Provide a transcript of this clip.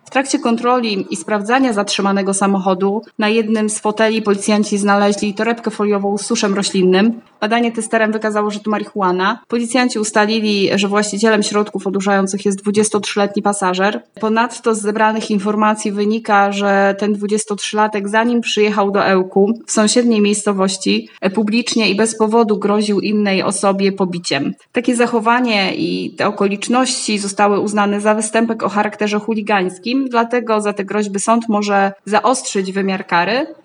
W trakcie kontroli i sprawdzania zatrzymanego samochodu na jednym z foteli policjanci znaleźli torebkę foliową z suszem roślinnym. Badanie testerem wykazało, że to marihuana. Policjanci ustalili, że właścicielem środków odurzających jest 23-letni pasażer. Ponadto z zebranych informacji wynika, że ten 23-latek zanim przyjechał do Ełku w sąsiedniej miejscowości publicznie i bez powodu groził innej osobie pobiciem. Takie zachowanie i te okoliczności zostały uznane za występek o charakterze chuligańskim, dlatego za te groźby sąd może zaostrzyć wymiar kary.